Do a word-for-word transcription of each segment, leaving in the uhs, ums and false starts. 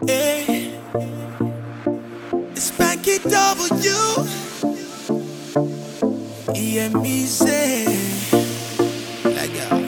Hey, it's Spanky W. E M E Z. Like that.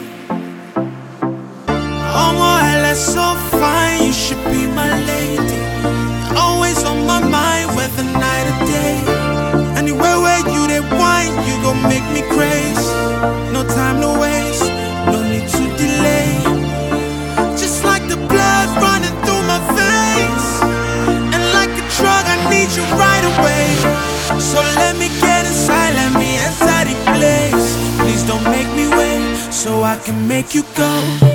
Oh, my, that's so fine. You should be my lady. Always on my mind, whether night or day. Anywhere where you they wine, you gon' make me crazy. No time to waste, no need to delay. Just like the blood running through my veins, and like a drug, I need you right away. So let me get inside, let me enter the place. Please don't make me wait, so I can make you go.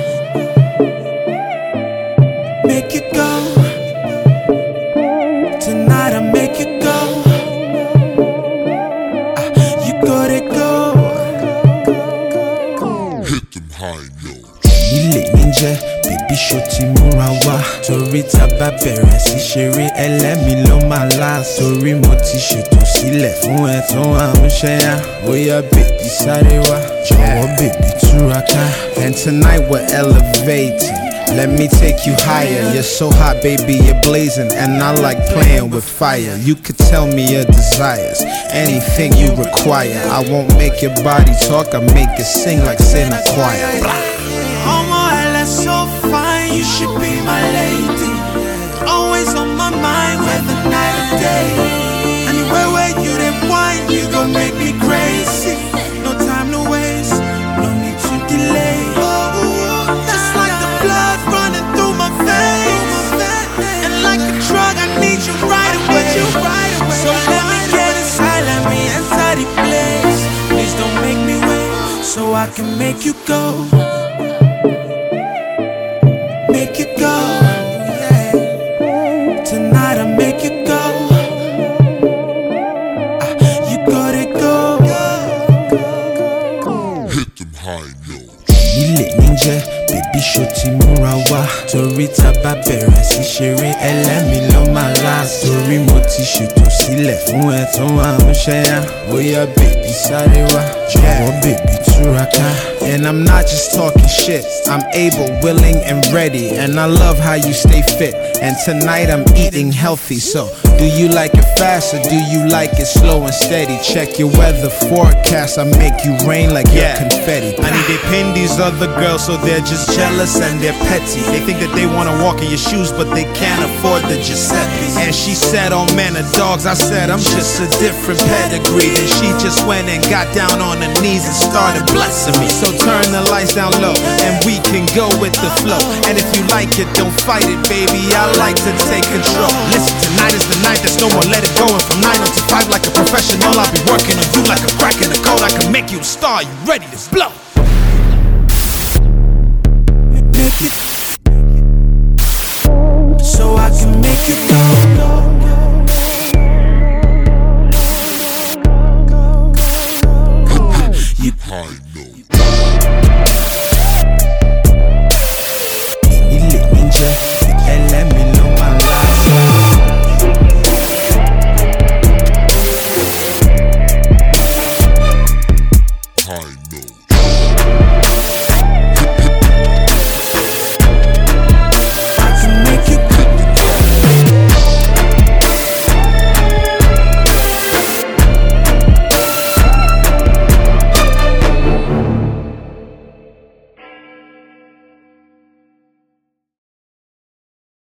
Make you go. Tonight I'll make you go. Ah, you gotta go. Hit them high notes. Ilé mi jẹ́ bèbí ṣó ti múra wá. Torí tá bá bẹ̀rẹ̀ sí ṣeré ẹlẹ́mi ló máa last. Torí mo ti ṣètò sílẹ̀ fún ẹ tó àmúṣẹ́ yá. Bóyá bèbí sáré wá, jọ̀wọ́ bèbí túraká. And tonight we're elevating. Let me take you higher. You're so hot, baby, you're blazing. And I like playing with fire. You could tell me your desires, anything you require. I won't make your body talk, I make it sing like in a choir. Oh my, that's so fine. You should be my lady. Always on my mind, whether night or day. Anywhere where you then wine, you gon' make me crazy. No time to waste, no need to delay. Just like the blood running through my veins, and like a drug, I need you right away. So let me get inside, let me enter the place. Please don't make me wait, so I can make you go. Make you go. Tonight I'll make you go. Ah, you gotta go. Hit them high notes. Ilé mi jẹ́ bèbí ṣó ti múra wá. Torí tá bá bẹ̀rẹ̀ sí ṣeré ẹlẹ́mi ló máa last. Torí mo ti ṣètò sílẹ̀ fún ẹ tó àmúṣẹ́ yá. Bóyá bèbí sáré wá, jọ̀wọ́ bèbí túraká. And I'm not just talking shit, I'm able, willing, and ready. And I love how you stay fit. And tonight I'm eating healthy. So, do you like it fast or do you like it slow and steady? Check your weather forecast, I make you rain like yeah. You're confetti. I need they pin these other girls so they're just jealous and they're petty. They think that they wanna walk in your shoes but they can't afford the Giuseppe. And she said, oh man of dogs, I said I'm just a different pedigree. And she just went and got down on her knees and started blessing me. So turn the lights down low and we can go with the flow. And if you like it, don't fight it, baby, I like to take control. Listen, tonight is the night, there's no more let it go. And from nine until five like a professional, I'll be working on you like a crack in the code. I can make you a star, you ready to blow.